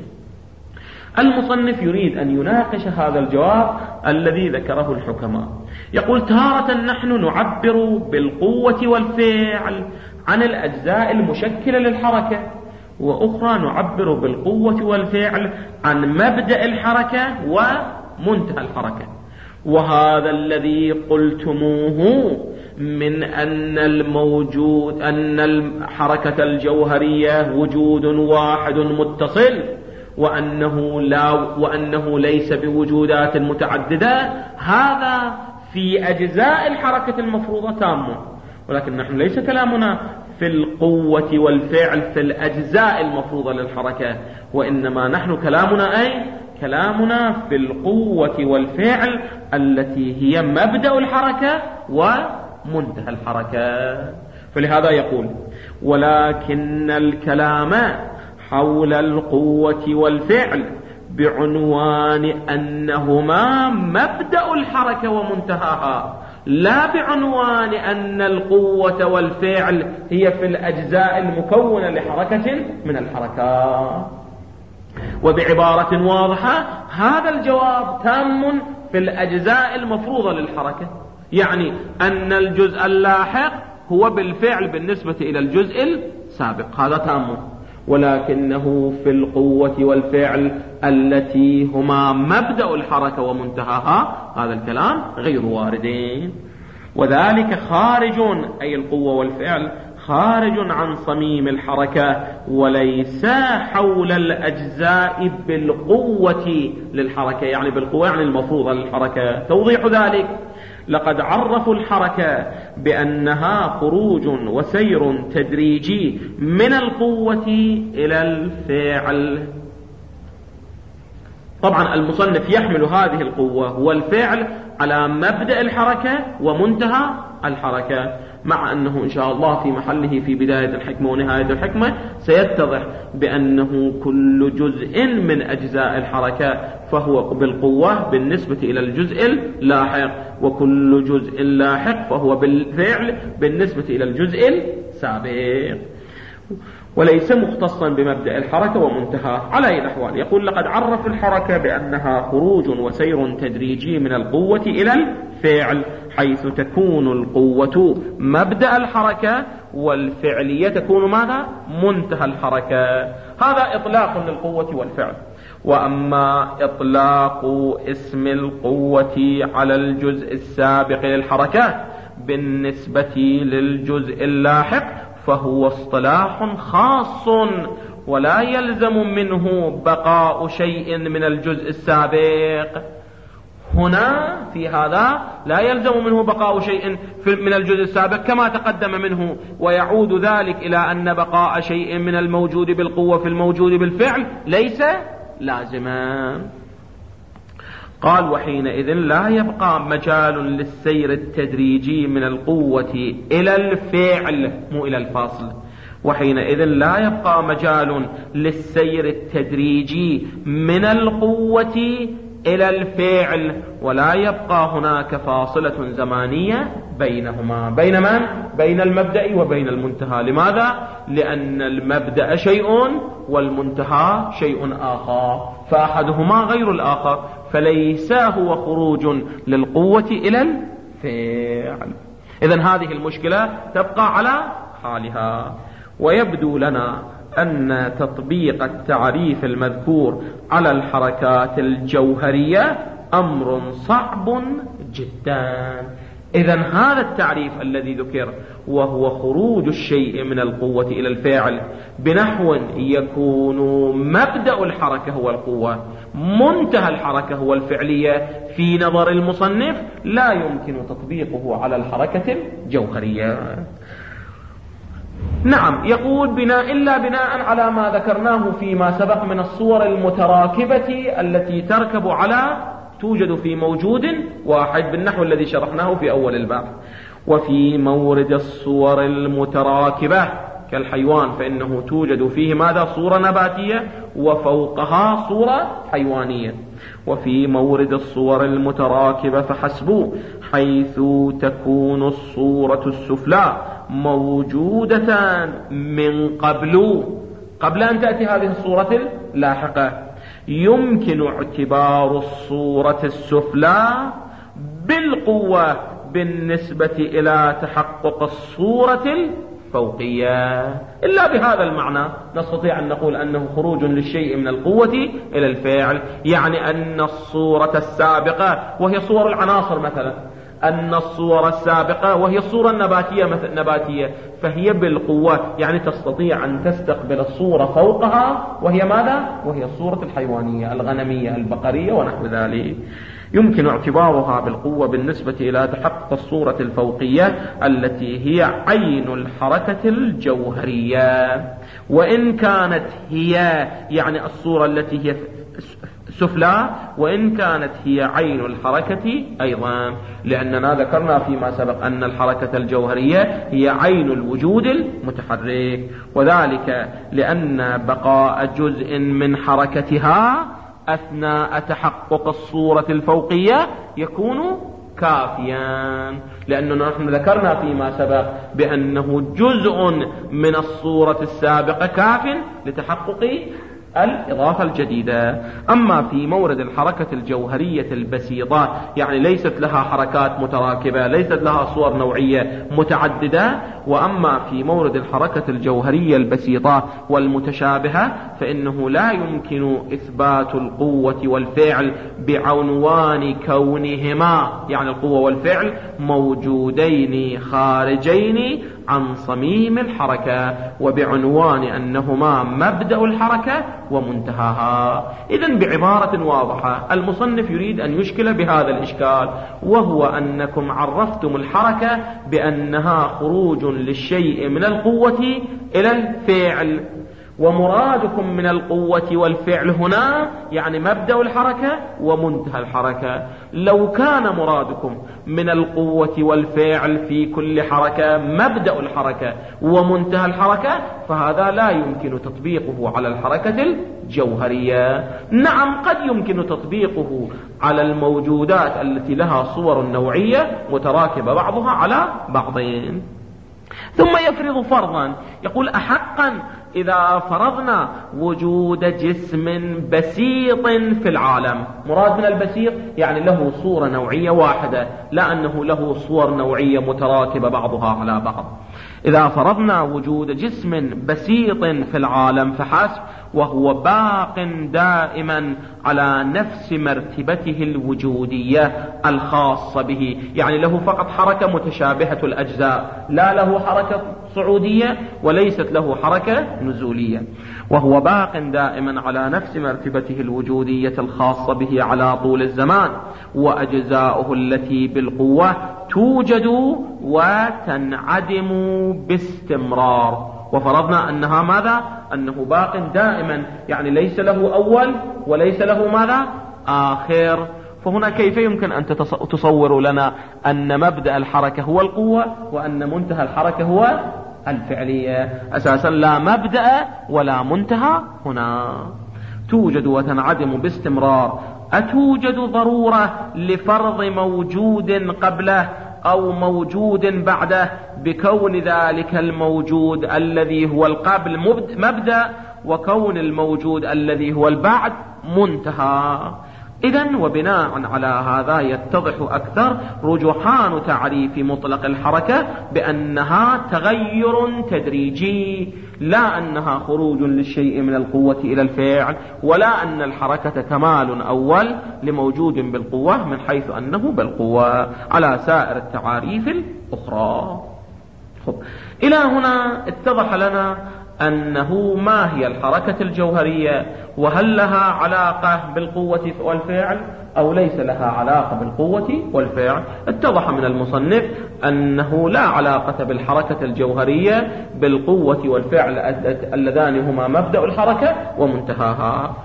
المصنف يريد أن يناقش هذا الجواب الذي ذكره الحكماء. يقول تارة نحن نعبر بالقوة والفعل عن الأجزاء المشكلة للحركة، وأخرى نعبر بالقوة والفعل عن مبدأ الحركة ومنتهى الحركة. وهذا الذي قلتموه من أن الموجود أن الحركة الجوهرية وجود واحد متصل، وأنه, لا وأنه ليس بوجودات متعددة، هذا في أجزاء الحركة المفروضة تامة. ولكن نحن ليس كلامنا في القوة والفعل في الأجزاء المفروضة للحركة، وإنما نحن كلامنا أي كلامنا في القوة والفعل التي هي مبدأ الحركة ومنتهى الحركة. فلهذا يقول ولكن الكلام حول القوة والفعل بعنوان أنهما مبدأ الحركة ومنتهاها، لا بعنوان أن القوة والفعل هي في الأجزاء المكونة لحركة من الحركات. وبعبارة واضحة هذا الجواب تام في الأجزاء المفروضة للحركة، يعني أن الجزء اللاحق هو بالفعل بالنسبة إلى الجزء السابق، هذا تام. ولكنه في القوة والفعل التي هما مبدأ الحركة ومنتهاها هذا الكلام غير واردين، وذلك خارج، أي القوة والفعل خارج عن صميم الحركة وليس حول الأجزاء بالقوة للحركة، يعني بالقوة يعني المفروضة للحركة. توضيح ذلك: لقد عرفوا الحركة بأنها خروج وسير تدريجي من القوة إلى الفعل. طبعا المصنف يحمل هذه القوة والفعل على مبدأ الحركة ومنتهى الحركة، مع أنه إن شاء الله في محله في بداية الحكمة ونهاية الحكمة سيتضح بأنه كل جزء من أجزاء الحركة فهو بالقوة بالنسبة إلى الجزء اللاحق، وكل جزء لاحق فهو بالفعل بالنسبة إلى الجزء السابق، وليس مختصا بمبدأ الحركة ومنتهى. على أي الأحوال يقول: لقد عرف الحركة بأنها خروج وسير تدريجي من القوة إلى الفعل، حيث تكون القوة مبدأ الحركة والفعلية تكون ماذا؟ منتهى الحركة. هذا إطلاق للقوة والفعل. وأما إطلاق اسم القوة على الجزء السابق للحركة بالنسبة للجزء اللاحق فهو اصطلاح خاص، ولا يلزم منه بقاء شيء من الجزء السابق. هنا في هذا لا يلزم منه بقاء شيء من الجزء السابق كما تقدم منه، ويعود ذلك إلى أن بقاء شيء من الموجود بالقوة في الموجود بالفعل ليس لازما. قال: وحينئذ لا يبقى مجال للسير التدريجي من القوة إلى الفعل، مو إلى الفاصل. وحينئذ لا يبقى مجال للسير التدريجي من القوة إلى الفعل، ولا يبقى هناك فاصلة زمانية بينهما. بين من؟ بين المبدأ وبين المنتهى. لماذا؟ لأن المبدأ شيء والمنتهى شيء آخر، فأحدهما غير الآخر، فليس هو خروج للقوة إلى الفعل. إذن هذه المشكلة تبقى على حالها. ويبدو لنا أن تطبيق التعريف المذكور على الحركات الجوهرية أمر صعب جدا. إذن هذا التعريف الذي ذكر وهو خروج الشيء من القوة إلى الفعل بنحو يكون مبدأ الحركة هو القوة، منتهى الحركة هو الفعلية، في نظر المصنف لا يمكن تطبيقه على الحركة الجوهرية. نعم، يقول: بناء إلا بناء على ما ذكرناه فيما سبق من الصور المتراكبة التي تركب على توجد في موجود واحد بالنحو الذي شرحناه في أول الباب. وفي مورد الصور المتراكبة كالحيوان فإنه توجد فيه ماذا؟ صورة نباتية وفوقها صورة حيوانية. وفي مورد الصور المتراكبة فحسب، حيث تكون الصورة السفلى موجودة من قبل قبل أن تأتي هذه الصورة اللاحقة، يمكن اعتبار الصورة السفلى بالقوة بالنسبة إلى تحقق الصورة الفوقية. إلا بهذا المعنى نستطيع أن نقول أنه خروج للشيء من القوة إلى الفعل، يعني أن الصورة السابقة وهي صور العناصر مثلا، أن الصورة السابقة وهي الصورة النباتية مثل نباتية فهي بالقوة، يعني تستطيع أن تستقبل الصورة فوقها وهي ماذا؟ وهي الصورة الحيوانية الغنمية البقرية ونحو ذلك. يمكن اعتبارها بالقوة بالنسبة إلى تحقق الصورة الفوقية التي هي عين الحركة الجوهرية، وإن كانت هي يعني الصورة التي هي سفلى، وإن كانت هي عين الحركة أيضا، لأننا ذكرنا فيما سبق أن الحركة الجوهرية هي عين الوجود المتحرك، وذلك لأن بقاء جزء من حركتها أثناء تحقق الصورة الفوقية يكون كافيا، لأننا نحن ذكرنا فيما سبق بأنه جزء من الصورة السابقة كاف لتحقق الإضافة الجديدة. أما في مورد الحركة الجوهرية البسيطة، يعني ليست لها حركات متراكبة، ليست لها صور نوعية متعددة، وأما في مورد الحركة الجوهرية البسيطة والمتشابهة فإنه لا يمكن إثبات القوة والفعل بعنوان كونهما، يعني القوة والفعل موجودين خارجين عن صميم الحركة، وبعنوان أنهما مبدأ الحركة ومنتهاها. إذن بعبارة واضحة المصنف يريد أن يشكل بهذا الإشكال، وهو أنكم عرفتم الحركة بأنها خروج للشيء من القوة إلى الفعل، ومرادكم من القوة والفعل هنا يعني مبدأ الحركة ومنتهى الحركة. لو كان مرادكم من القوة والفعل في كل حركة مبدأ الحركة ومنتهى الحركة، فهذا لا يمكن تطبيقه على الحركة الجوهرية. نعم قد يمكن تطبيقه على الموجودات التي لها صور نوعية متراكبة بعضها على بعضين. ثم يفرض فرضا، يقول أحقا إذا فرضنا وجود جسم بسيط في العالم، مراد من البسيط يعني له صورة نوعية واحدة، لا أنه له صور نوعية متراكبة بعضها على بعض. إذا فرضنا وجود جسم بسيط في العالم فحسب، وهو باق دائما على نفس مرتبته الوجودية الخاصة به، يعني له فقط حركة متشابهة الأجزاء، لا له حركة صعودية وليست له حركة نزولية، وهو باق دائما على نفس مرتبته الوجودية الخاصة به على طول الزمان، وأجزاؤه التي بالقوة توجد وتنعدم باستمرار. وفرضنا أنها ماذا؟ أنه باق دائما، يعني ليس له أول وليس له ماذا؟ آخر. فهنا كيف يمكن أن تصور لنا أن مبدأ الحركة هو القوة وأن منتهى الحركة هو الفعلية؟ أساسا لا مبدأ ولا منتهى هنا. توجد وتنعدم باستمرار. أتوجد ضرورة لفرض موجود قبله أو موجود بعده بكون ذلك الموجود الذي هو القبل مبدأ، وكون الموجود الذي هو البعد منتهى؟ إذن وبناء على هذا يتضح أكثر رجحان تعريف مطلق الحركة بأنها تغير تدريجي، لا أنها خروج للشيء من القوة إلى الفعل، ولا أن الحركة كمال أول لموجود بالقوة من حيث أنه بالقوة على سائر التعاريف الأخرى. خب. إلى هنا اتضح لنا أنه ما هي الحركة الجوهرية، وهل لها علاقة بالقوة والفعل أو ليس لها علاقة بالقوة والفعل. اتضح من المصنف أنه لا علاقة بالحركة الجوهرية بالقوة والفعل اللذان هما مبدأ الحركة ومنتهاها.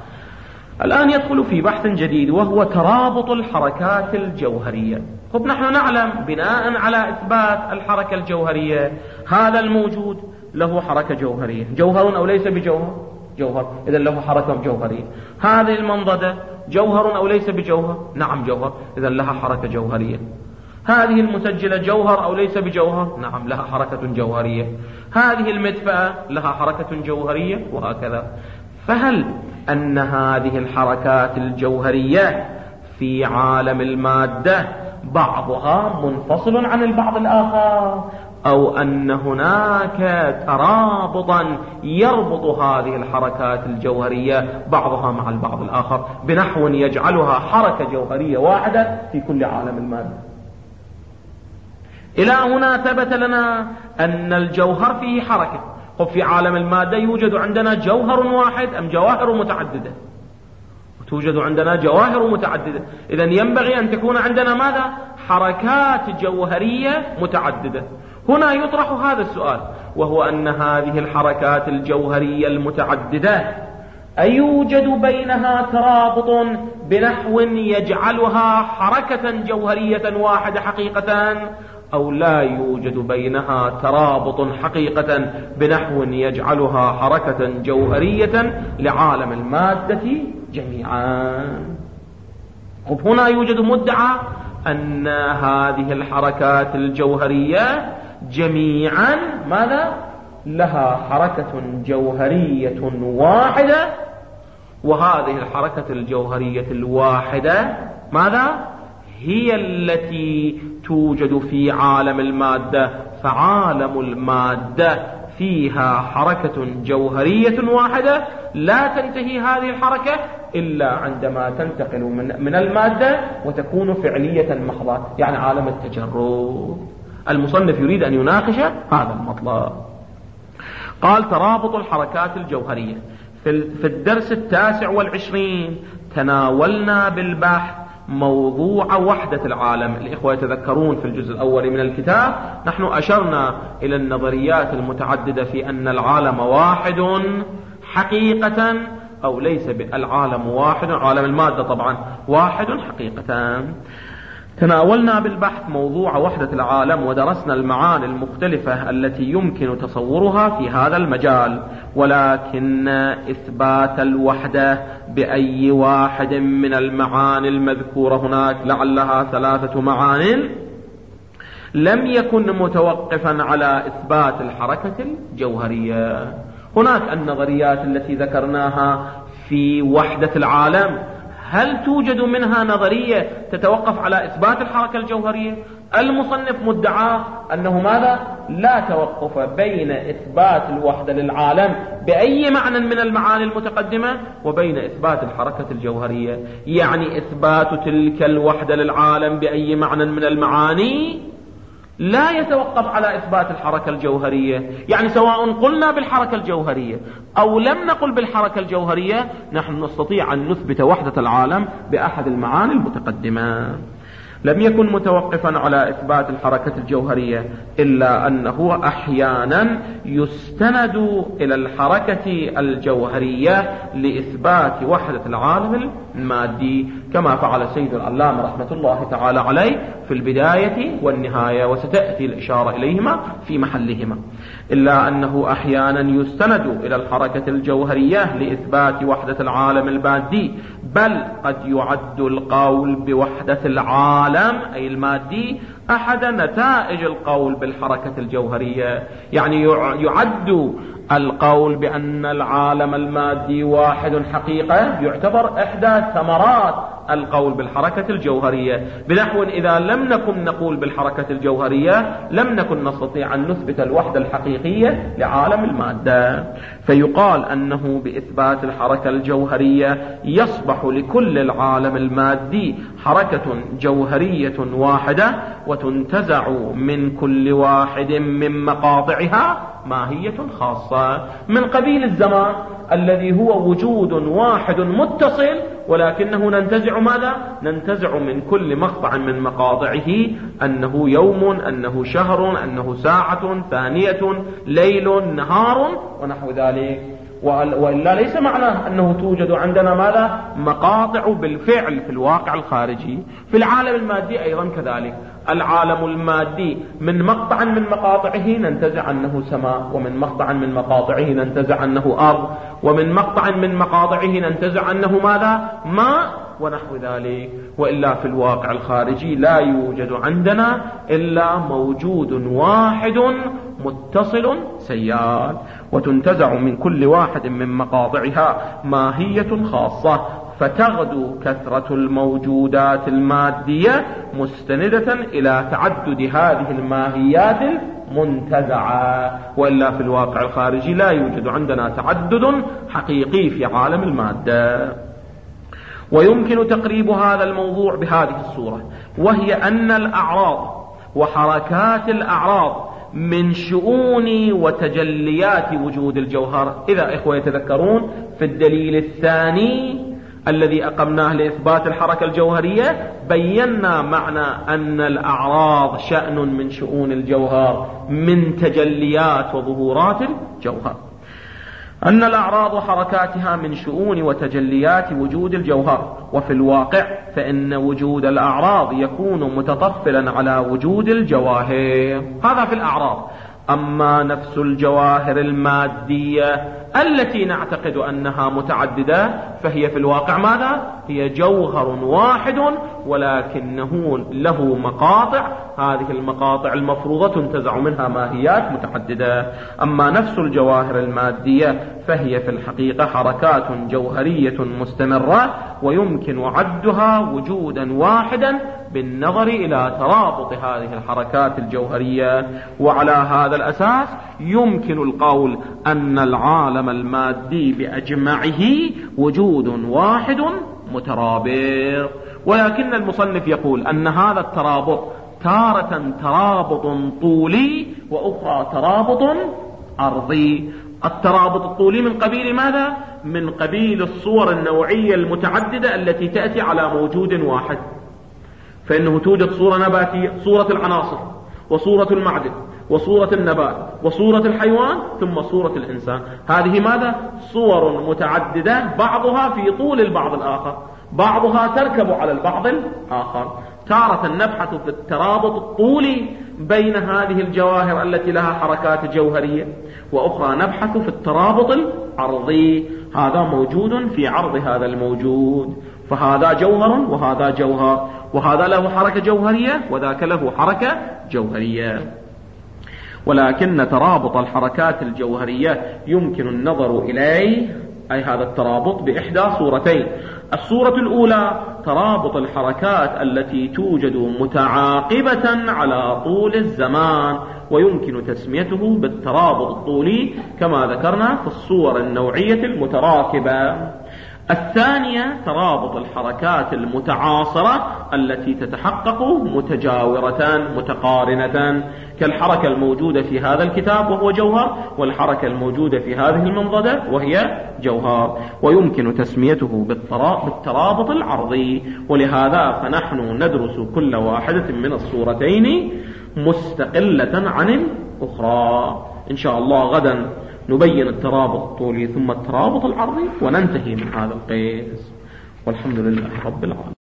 الآن يدخل في بحث جديد وهو ترابط الحركات الجوهرية. طب نحن نعلم بناء على إثبات الحركة الجوهرية هذا الموجود له حركة جوهرية، جوهر أو ليس بجوهر؟ جوهر، إذا له حركة جوهرية. هذه المنضدة جوهر أو ليس بجوهر؟ نعم جوهر، إذا لها حركة جوهرية. هذه المسجلة جوهر أو ليس بجوهر؟ نعم لها حركة جوهرية. هذه المدفأة لها حركة جوهرية، وهكذا. فهل أن هذه الحركات الجوهرية في عالم المادة بعضها منفصل عن البعض الآخر، أو أن هناك ترابطا يربط هذه الحركات الجوهرية بعضها مع البعض الآخر بنحو يجعلها حركة جوهرية واحدة في كل عالم المادة؟ إلى هنا ثبت لنا أن الجوهر فيه حركة. في عالم المادة يوجد عندنا جوهر واحد أم جواهر متعددة؟ توجد عندنا جواهر متعددة، إذن ينبغي أن تكون عندنا ماذا؟ حركات جوهرية متعددة. هنا يطرح هذا السؤال، وهو أن هذه الحركات الجوهرية المتعددة أيوجد بينها ترابط بنحو يجعلها حركة جوهرية واحدة حقيقة، أو لا يوجد بينها ترابط حقيقة بنحو يجعلها حركة جوهرية لعالم المادة جميعا؟ طب هنا يوجد مدعى أن هذه الحركات الجوهرية جميعا ماذا؟ لها حركة جوهرية واحدة، وهذه الحركة الجوهرية الواحدة ماذا؟ هي التي توجد في عالم المادة. فعالم المادة فيها حركة جوهرية واحدة لا تنتهي هذه الحركة إلا عندما تنتقل من, من المادة وتكون فعلية محضة، يعني عالم التجرد. المصنف يريد أن يناقش هذا المطلب. قال: ترابط الحركات الجوهرية. في الدرس التاسع والعشرين تناولنا بالبحث موضوع وحدة العالم. الإخوة يتذكرون في الجزء الأول من الكتاب نحن أشرنا إلى النظريات المتعددة في أن العالم واحد حقيقة أو ليس العالم واحد، عالم المادة طبعا واحد حقيقة. تناولنا بالبحث موضوع وحدة العالم ودرسنا المعاني المختلفة التي يمكن تصورها في هذا المجال، ولكن إثبات الوحدة بأي واحد من المعاني المذكورة هناك، لعلها ثلاثة معاني، لم يكن متوقفا على إثبات الحركة الجوهرية. هناك النظريات التي ذكرناها في وحدة العالم، هل توجد منها نظرية تتوقف على إثبات الحركة الجوهرية؟ المصنف مدعاه أنه ماذا؟ لا توقف بين إثبات الوحدة للعالم بأي معنى من المعاني المتقدمة وبين إثبات الحركة الجوهرية، يعني إثبات تلك الوحدة للعالم بأي معنى من المعاني لا يتوقف على إثبات الحركة الجوهرية. يعني سواء قلنا بالحركة الجوهرية أو لم نقل بالحركة الجوهرية نحن نستطيع أن نثبت وحدة العالم بأحد المعاني المتقدمة. لم يكن متوقفا على إثبات الحركة الجوهرية، إلا أنه أحيانا يستند إلى الحركة الجوهرية لإثبات وحدة العالم المادي، كما فعل سيد العلامة رحمة الله تعالى عليه في البداية والنهاية، وستأتي الإشارة إليهما في محلهما. إلا أنه أحيانا يستند إلى الحركة الجوهرية لإثبات وحدة العالم المادي، بل قد يعد القول بوحدة العالم أي المادي أحد نتائج القول بالحركة الجوهرية. يعني يعد القول بأن العالم المادي واحد حقيقة يعتبر إحدى ثمرات القول بالحركة الجوهرية، بنحو إذا لم نكن نقول بالحركة الجوهرية لم نكن نستطيع أن نثبت الوحدة الحقيقية لعالم المادة. فيقال أنه بإثبات الحركة الجوهرية يصبح لكل العالم المادي حركة جوهرية واحدة، وتنتزع من كل واحد من مقاطعها ماهية خاصة، من قبيل الزمان الذي هو وجود واحد متصل، ولكنه ننتزع ماذا؟ ننتزع من كل مقطع من مقاطعه أنه يوم، أنه شهر، أنه ساعة، ثانية، ليل، نهار ونحو ذلك. وإلا ليس معناه أنه توجد عندنا ماذا؟ مقاطع بالفعل في الواقع الخارجي. في العالم المادي أيضا كذلك، العالم المادي من مقطع من مقاطعه ننتزع أنه سماء، ومن مقطع من مقاطعه ننتزع أنه أرض، ومن مقطع من مقاطعه ننتزع أنه ماذا؟ ماء ونحو ذلك. وإلا في الواقع الخارجي لا يوجد عندنا إلا موجود واحد متصل سيال، وتنتزع من كل واحد من مقاطعها ماهية خاصة، فتغدو كثرة الموجودات المادية مستندة إلى تعدد هذه الماهيات المنتزعة. وإلا في الواقع الخارجي لا يوجد عندنا تعدد حقيقي في عالم المادة. ويمكن تقريب هذا الموضوع بهذه الصورة، وهي أن الأعراض وحركات الأعراض من شؤون وتجليات وجود الجوهر. إذا إخوة يتذكرون في الدليل الثاني الذي أقمناه لإثبات الحركة الجوهرية بينا معنى أن الأعراض شأن من شؤون الجوهر، من تجليات وظهورات الجوهر، أن الأعراض وحركاتها من شؤون وتجليات وجود الجوهر. وفي الواقع فإن وجود الأعراض يكون متطفلا على وجود الجواهر، هذا في الأعراض. أما نفس الجواهر المادية التي نعتقد أنها متعددة فهي في الواقع ماذا؟ هي جوهر واحد، ولكنه له مقاطع، هذه المقاطع المفروضة تنتزع منها ماهيات متعددة. أما نفس الجواهر المادية فهي في الحقيقة حركات جوهرية مستمرة، ويمكن عدها وجودا واحدا بالنظر إلى ترابط هذه الحركات الجوهرية. وعلى هذا الأساس يمكن القول أن العالم المادي بأجمعه وجود واحد مترابط. ولكن المصنف يقول أن هذا الترابط تارة ترابط طولي وأخرى ترابط عرضي. الترابط الطولي من قبيل ماذا؟ من قبيل الصور النوعية المتعددة التي تأتي على موجود واحد، فإنه توجد صورة نباتية، صورة العناصر، وصورة المعدن، وصورة النبات، وصورة الحيوان، ثم صورة الإنسان. هذه ماذا؟ صور متعددة بعضها في طول البعض الآخر، بعضها تركب على البعض الآخر. تارة نبحث في الترابط الطولي بين هذه الجواهر التي لها حركات جوهرية، وأخرى نبحث في الترابط العرضي، هذا موجود في عرض هذا الموجود، فهذا جوهر وهذا جوهر، وهذا له حركة جوهرية وذاك له حركة جوهرية. ولكن ترابط الحركات الجوهرية يمكن النظر إليه، أي هذا الترابط، بإحدى صورتين. الصورة الأولى ترابط الحركات التي توجد متعاقبة على طول الزمان، ويمكن تسميته بالترابط الطولي كما ذكرنا في الصور النوعية المتراكبة. الثانية ترابط الحركات المتعاصرة التي تتحقق متجاورة متقارنة، كالحركة الموجودة في هذا الكتاب وهو جوهر، والحركة الموجودة في هذه المنضدة وهي جوهر، ويمكن تسميته بالترابط العرضي. ولهذا فنحن ندرس كل واحدة من الصورتين مستقلة عن الأخرى. إن شاء الله غدا نبين الترابط الطولي ثم الترابط العرضي وننتهي من هذا القيس، والحمد لله رب العالمين.